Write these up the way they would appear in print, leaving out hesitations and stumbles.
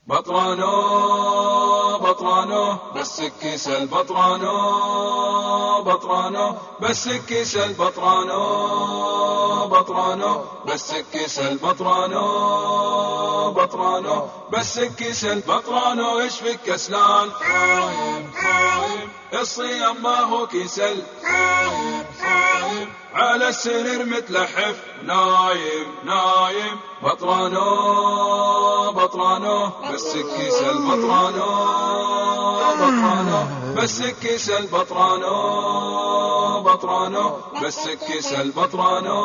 بطرانو بطرانو بس كيسل بطرانو بطرانو بس كيسل بطرانو بطرانو بس كيسل بطرانو بطرانو بس كيسل بطرانو ايش فيك كسلان خايم خايم الصيام ما هو كيسل خايم خايم على السرير متلحف نايم نايم بطرانو بطرانو بس كيسل بطرانو بطرانو بس كيسل بطرانو بطرانو بس كيسل بطرانو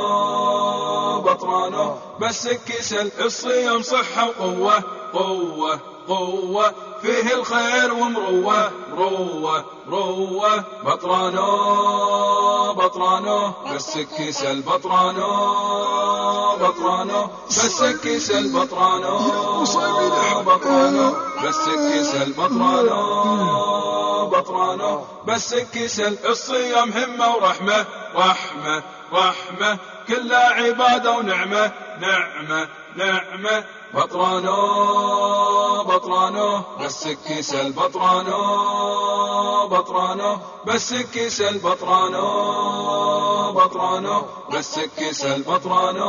بطرانو بس كيسل الصيام صحة وقوة قوة قوة فيه الخير ومروة روة روة بطرانو بطرانو بس كيسل بطرانو بطرانو بس كيسل بطرانو بطرانو بس كيسل بطرانو بطرانو بس كيسل الصيام همة ورحمة رحمة رحمة كلها عبادة ونعمة نعمة نعمة بطرانو بطرانو بس كيسل بطرانو بطرانو بس كيسل بطرانو بطرانو بس كيسل بطرانو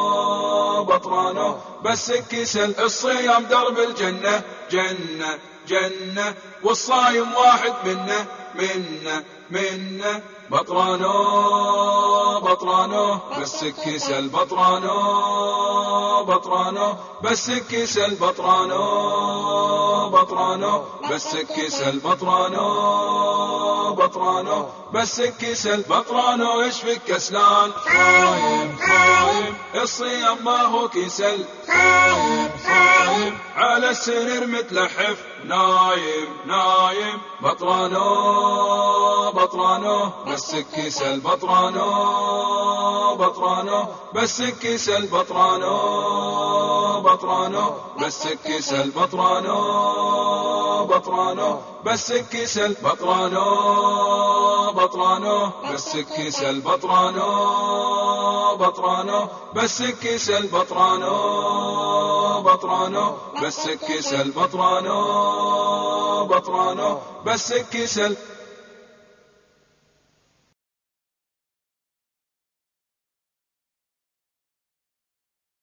بطرانو بس كيسل الصيام درب الجنة جنة جنة والصايم واحد منا منا منا بطرانو بطرانو بس كيسل بطرانو بطرانو بس كيسل بطرانو بطرانو بس كيسل بطرانو بطرانو بس كيسل بطرانو ايش فيك كسلان خايم خايم الصيام ما هو كيسل خايم خايم على السرير متلحف نايم نايم بطرانو بطرانو بس كيسل بطرانو بطرانو بس كيسل بطرانو بطرانو بس كيسل بطرانو بطرانو بس كيسل بطرانو بطرانو بس كيسل بطرانو بطرانو بس كيسل بطرانو بطرانو بس كيسل بطرانو بطرانو بس كيسل